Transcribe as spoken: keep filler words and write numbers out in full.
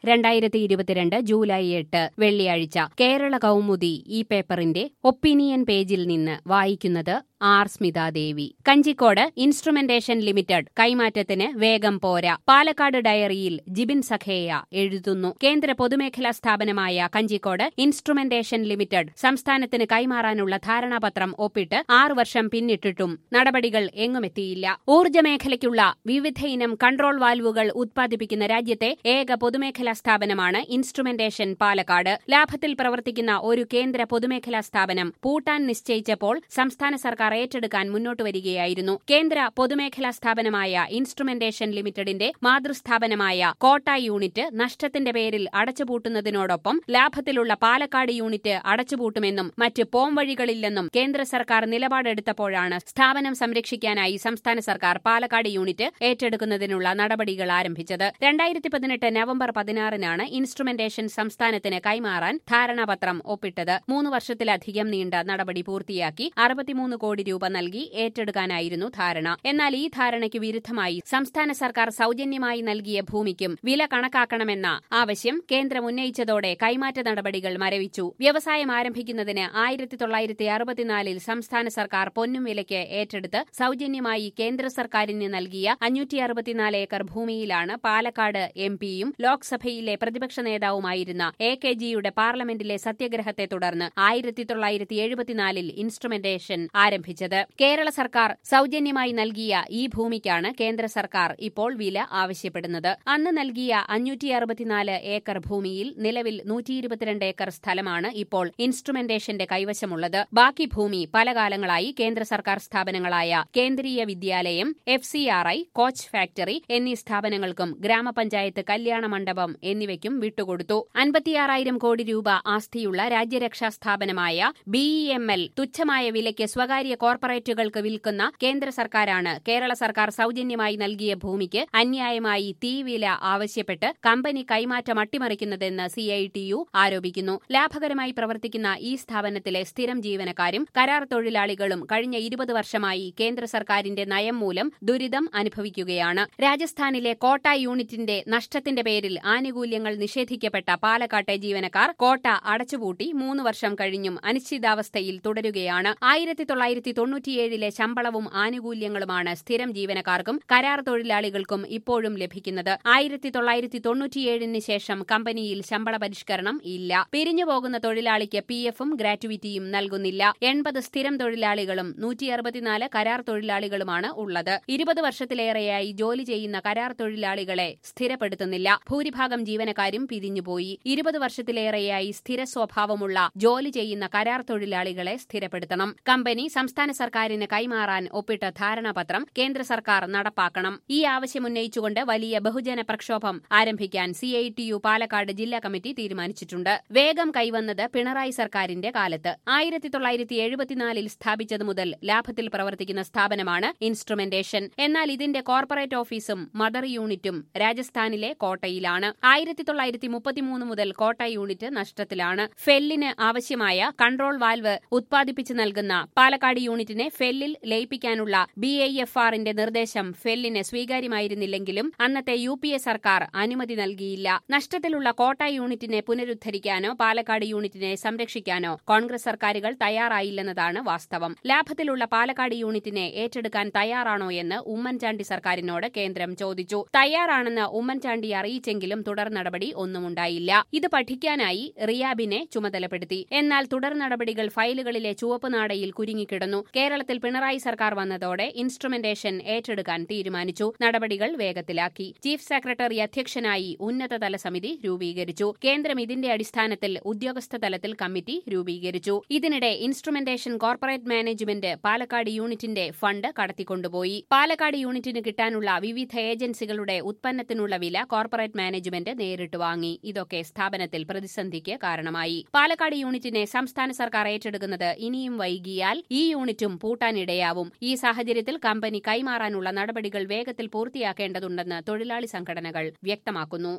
രണ്ടായിരത്തി ഇരുപത്തിരണ്ട് ജൂലൈ എട്ട് വെള്ളിയാഴ്ച കേരള കൗമുദി ഈ പേപ്പറിന്റെ ഒപ്പീനിയൻ പേജിൽ നിന്ന് വായിക്കുന്നത് R Smithadevi. Kanjikode instrumentation limited കൈമാറ്റത്തിന് വേഗം പോരാ. പാലക്കാട് ഡയറിയിൽ ജിബിൻ സഖേയ എഴുതുന്നു. കേന്ദ്ര പൊതുമേഖലാ സ്ഥാപനമായ കഞ്ചിക്കോട് ഇൻസ്ട്രുമെന്റേഷൻ ലിമിറ്റഡ് സംസ്ഥാനത്തിന് കൈമാറാനുള്ള ധാരണാപത്രം ഒപ്പിട്ട് ആറു വർഷം പിന്നിട്ടിട്ടും നടപടികൾ എങ്ങുമെത്തിയില്ല. ഊർജ്ജമേഖലയ്ക്കുള്ള വിവിധയിനം കൺട്രോൾ വാൽവുകൾ ഉത്പാദിപ്പിക്കുന്ന രാജ്യത്തെ ഏക പൊതുമേഖലാ സ്ഥാപനമാണ് ഇൻസ്ട്രുമെന്റേഷൻ പാലക്കാട്. ലാഭത്തിൽ പ്രവർത്തിക്കുന്ന ഒരു കേന്ദ്ര പൊതുമേഖലാ സ്ഥാപനം പൂട്ടാൻ നിശ്ചയിച്ചപ്പോൾ സംസ്ഥാന സർക്കാർ ഏറ്റെടുക്കാൻ മുന്നോട്ട് വരികയായിരുന്നു. കേന്ദ്ര പൊതുമേഖലാ സ്ഥാപനമായ ഇൻസ്ട്രുമെന്റേഷൻ ലിമിറ്റഡിന്റെ മാതൃസ്ഥാപനമായ കോട്ട യൂണിറ്റ് നഷ്ടത്തിന്റെ പേരിൽ അടച്ചുപൂട്ടുന്നതിനോടൊപ്പം ലാഭത്തിലുള്ള പാലക്കാട് യൂണിറ്റ് അടച്ചുപൂട്ടുമെന്നും മറ്റ് പോംവഴികളില്ലെന്നും കേന്ദ്ര സർക്കാർ നിലപാടെടുത്തപ്പോഴാണ് സ്ഥാപനം സംരക്ഷിക്കാനായി സംസ്ഥാന സർക്കാർ പാലക്കാട് യൂണിറ്റ് ഏറ്റെടുക്കുന്നതിനുള്ള നടപടികൾ ആരംഭിച്ചത്. രണ്ടായിരത്തി പതിനെട്ട് നവംബർ പതിനാറിനാണ് ഇൻസ്ട്രുമെന്റേഷൻ സംസ്ഥാനത്തിന് കൈമാറാൻ ധാരണാപത്രം ഒപ്പിട്ടത്. മൂന്ന് വർഷത്തിലധികം നീണ്ട നടപടി പൂർത്തിയാക്കി അറുപത്തിമൂന്ന് കോടി രൂപ നൽകി ഏറ്റെടുക്കാനായിരുന്നു ധാരണ. എന്നാൽ ഈ ധാരണയ്ക്ക് വിരുദ്ധമായി സംസ്ഥാന സർക്കാർ സൌജന്യമായി നൽകിയ ഭൂമിക്കും വില കണക്കാക്കണമെന്ന ആവശ്യം കേന്ദ്രം ഉന്നയിച്ചതോടെ കൈമാറ്റ നടപടികൾ മരവിച്ചു. വ്യവസായം ആരംഭിക്കുന്നതിന് ആയിരത്തി തൊള്ളായിരത്തി അറുപത്തിനാലിൽ സംസ്ഥാന സർക്കാർ പൊന്നും വിലയ്ക്ക് ഏറ്റെടുത്ത് സൌജന്യമായി കേന്ദ്ര സർക്കാരിന് നൽകിയ അഞ്ഞൂറ്റി അറുപത്തിനാല് ഏക്കർ ഭൂമിയിലാണ് പാലക്കാട് എം പിയും ലോക്സഭയിലെ പ്രതിപക്ഷ നേതാവുമായിരുന്ന എ കെ ജിയുടെ പാർലമെന്റിലെ സത്യഗ്രഹത്തെ തുടർന്ന് ആയിരത്തി തൊള്ളായിരത്തി എഴുപത്തിനാലിൽ ഇൻസ്ട്രുമെന്റേഷൻ ആരംഭിച്ചത്. കേരള സർക്കാർ സൌജന്യമായി നൽകിയ ഈ ഭൂമിക്കാണ് കേന്ദ്ര സർക്കാർ ഇപ്പോൾ വില ആവശ്യപ്പെടുന്നത്. അന്ന് നൽകിയ അഞ്ഞൂറ്റി അറുപത്തിനാല് ഏക്കർ ഭൂമിയിൽ നിലവിൽ നൂറ്റി ഇരുപത്തിരണ്ട് ഏക്കർ സ്ഥലമാണ് ഇപ്പോൾ ഇൻസ്ട്രുമെന്റേഷന്റെ കൈവശമുള്ളത്. ബാക്കി ഭൂമി പല കാലങ്ങളായി കേന്ദ്ര സർക്കാർ സ്ഥാപനങ്ങളായ Kendriya Vidyalaya, F C R I, coach factory എന്നീ സ്ഥാപനങ്ങൾക്കും ഗ്രാമപഞ്ചായത്ത് കല്യാണ മണ്ഡപം എന്നിവയ്ക്കും വിട്ടുകൊടുത്തു. അൻപത്തിയാറായിരം കോടി രൂപ ആസ്തിയുള്ള രാജ്യരക്ഷാ സ്ഥാപനമായ ബി ഇ എം എൽ തുച്ഛമായ വിലയ്ക്ക് സ്വകാര്യ കോർപ്പറേറ്റുകൾക്ക് വിൽക്കുന്ന കേന്ദ്ര സർക്കാരാണ് കേരള സർക്കാർ സൌജന്യമായി നൽകിയ ഭൂമിക്ക് അന്യായമായി തീവില ആവശ്യപ്പെട്ട് കമ്പനി കൈമാറ്റം അട്ടിമറിക്കുന്നതെന്ന് സി ഐ ടി യു ആരോപിക്കുന്നു. ലാഭകരമായി പ്രവർത്തിക്കുന്ന ഈ സ്ഥാപനത്തിലെ സ്ഥിരം ജീവനക്കാരും കരാർ തൊഴിലാളികളും കഴിഞ്ഞ ഇരുപത് വർഷമായി കേന്ദ്ര സർക്കാരിന്റെ നയം മൂലം ദുരിതം അനുഭവിക്കുകയാണ്. രാജസ്ഥാനിലെ കോട്ട യൂണിറ്റിന്റെ നഷ്ടത്തിന്റെ പേരിൽ ആനുകൂല്യങ്ങൾ നിഷേധിക്കപ്പെട്ട പാലക്കാട്ടെ ജീവനക്കാർ കോട്ട അടച്ചുപൂട്ടി മൂന്ന് വർഷം കഴിഞ്ഞും അനിശ്ചിതാവസ്ഥയിൽ തുടരുകയാണ്. ആയിരത്തി തൊള്ളായിരത്തി തൊണ്ണൂറ്റിയേഴിലെ ശമ്പളവും ആനുകൂല്യങ്ങളുമാണ് സ്ഥിരം ജീവനക്കാർക്കും കരാർ തൊഴിലാളികൾക്കും ഇപ്പോഴും ലഭിക്കുന്നത്. ആയിരത്തി തൊള്ളായിരത്തി തൊണ്ണൂറ്റിയേഴിന് ശേഷം കമ്പനിയിൽ ശമ്പള പരിഷ്കരണം ഇല്ല. പിരിഞ്ഞുപോകുന്ന തൊഴിലാളിക്ക് പി എഫും ഗ്രാറ്റുവിറ്റിയും നൽകുന്നില്ല. എൺപത് സ്ഥിരം തൊഴിലാളികളും നൂറ്റി അറുപത്തിനാല് കരാർ തൊഴിലാളികളുമാണ് ഉള്ളത്. ഇരുപത് വർഷത്തിലേറെയായി ജോലി ചെയ്യുന്ന കരാർ തൊഴിലാളികളെ സ്ഥിരപ്പെടുത്തുന്നില്ല. ഭൂരിഭാഗം ജീവനക്കാരും പിരിഞ്ഞുപോയി. ഇരുപത് വർഷത്തിലേറെയായി സ്ഥിര സ്വഭാവമുള്ള ജോലി ചെയ്യുന്ന കരാർ തൊഴിലാളികളെ സ്ഥിരപ്പെടുത്തണം. കമ്പനി സംസ്ഥാന സർക്കാരിന് കൈമാറാൻ ഒപ്പിട്ട ധാരണാപത്രം കേന്ദ്ര സർക്കാർ നടപ്പാക്കണം. ഈ ആവശ്യമുന്നയിച്ചുകൊണ്ട് വലിയ ബഹുജന പ്രക്ഷോഭം ആരംഭിക്കാൻ C I T U Palakkad ജില്ലാ കമ്മിറ്റി തീരുമാനിച്ചിട്ടുണ്ട്. വേഗം കൈവന്നത് പിണറായി സർക്കാരിന്റെ കാലത്ത്. ആയിരത്തി തൊള്ളായിരത്തി എഴുപത്തിനാലിൽ സ്ഥാപിച്ചതു മുതൽ ലാഭത്തിൽ പ്രവർത്തിക്കുന്ന സ്ഥാപനമാണ് ഇൻസ്ട്രുമെന്റേഷൻ. എന്നാൽ ഇതിന്റെ കോർപ്പറേറ്റ് ഓഫീസും മദർ യൂണിറ്റും രാജസ്ഥാനിലെ കോട്ടയിലാണ്. ആയിരത്തി തൊള്ളായിരത്തി മുപ്പത്തിമൂന്ന് മുതൽ കോട്ട യൂണിറ്റ് നഷ്ടത്തിലാണ്. ഫെല്ലിന് ആവശ്യമായ കൺട്രോൾ വാൽവ് ഉത്പാദിപ്പിച്ചു നൽകുന്ന പാലക്കാട് യൂണിറ്റിനെ ഫെല്ലിൽ ലയിപ്പിക്കാനുള്ള ബി ഐ എഫ് ആറിന്റെ നിർദ്ദേശം ഫെല്ലിന് സ്വീകാര്യമായിരുന്നില്ലെങ്കിലും അന്നത്തെ യു പി എ സർക്കാർ അനുമതി നൽകിയില്ല. നഷ്ടത്തിലുള്ള കോട്ട യൂണിറ്റിനെ പുനരുദ്ധരിക്കാനോ പാലക്കാട് യൂണിറ്റിനെ സംരക്ഷിക്കാനോ കോൺഗ്രസ് സർക്കാരുകൾ തയ്യാറായില്ലെന്നതാണ് വാസ്തവം. ലാഭത്തിലുള്ള പാലക്കാട് യൂണിറ്റിനെ ഏറ്റെടുക്കാൻ തയ്യാറാണോ എന്ന് ഉമ്മൻചാണ്ടി സർക്കാരിനോട് കേന്ദ്രം ചോദിച്ചു. തയ്യാറാണെന്ന് ഉമ്മൻചാണ്ടി അറിയിച്ചെങ്കിലും തുടർ നടപടി ഒന്നുമുണ്ടായില്ല. ഇത് പഠിക്കാനായി റിയാബിനെ ചുമതലപ്പെടുത്തി. എന്നാൽ തുടർ നടപടികൾ ഫയലുകളിലെ ചുവപ്പ് നാടയിൽ കുരുങ്ങിക്കിടന്നു. കേരളത്തിൽ പിണറായി സർക്കാർ വന്നതോടെ ഇൻസ്ട്രുമെന്റേഷൻ ഏറ്റെടുക്കാൻ തീരുമാനിച്ചു. നടപടികൾ വേഗത്തിലാക്കി. ചീഫ് സെക്രട്ടറി അധ്യക്ഷനായി ഉന്നതതല സമിതി രൂപീകരിച്ചു. കേന്ദ്രം ഇതിന്റെ അടിസ്ഥാനത്തിൽ ഉദ്യോഗസ്ഥ തലത്തിൽ കമ്മിറ്റി രൂപീകരിച്ചു. ഇതിനിടെ ഇൻസ്ട്രുമെന്റേഷൻ കോർപ്പറേറ്റ് മാനേജ്മെന്റ് പാലക്കാട് യൂണിറ്റിന്റെ ഫണ്ട് കടത്തിക്കൊണ്ടുപോയി. പാലക്കാട് യൂണിറ്റിന് കിട്ടാനുള്ള വിവിധ ഏജൻസികളുടെ ഉത്പന്നത്തിനുള്ള വില കോർപ്പറേറ്റ് മാനേജ്മെന്റ് നേരിട്ട് വാങ്ങി. ഇതൊക്കെ സ്ഥാപനത്തിൽ പ്രതിസന്ധിക്ക് കാരണമായി. പാലക്കാട് യൂണിറ്റിനെ സംസ്ഥാന സർക്കാർ ഏറ്റെടുക്കുന്നത് ഇനിയും വൈകിയാൽ ഈ യൂണിറ്റും പൂട്ടാനിടയാവും. ഈ സാഹചര്യത്തിൽ കമ്പനി കൈമാറാനുള്ള നടപടികൾ വേഗത്തിൽ പൂർത്തിയാക്കേണ്ടതുണ്ടെന്ന് തൊഴിലാളി സംഘടനകൾ വ്യക്തമാക്കുന്നു.